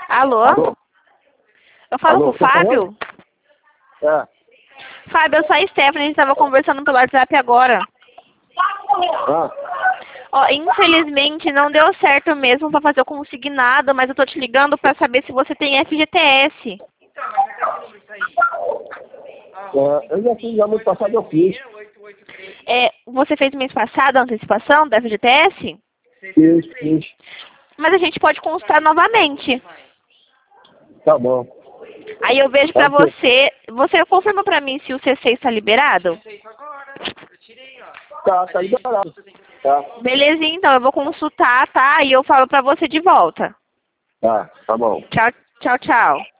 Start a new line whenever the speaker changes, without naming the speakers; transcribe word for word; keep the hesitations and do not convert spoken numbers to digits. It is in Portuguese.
Alô?
Alô?
Eu falo
Alô,
com o
tá
Fábio?
É.
Fábio, eu sou a Stephanie, a gente estava conversando pelo WhatsApp agora.
Ah,
Ó, infelizmente não deu certo mesmo para fazer o consignado, mas eu tô te ligando para saber se você tem F G T S.
é, eu já fiz, já no passado eu fiz.
É, você fez mês passado a antecipação da F G T S?
Fiz, fiz.
Mas a gente pode consultar novamente.
Tá bom.
Aí eu vejo pra
Ok.
você. Você confirma pra mim se o C C está liberado?
Tá, tá liberado. Tá,
Belezinha, então eu vou consultar, tá? E eu falo pra você de volta.
tá, tá bom.
Tchau, tchau, tchau.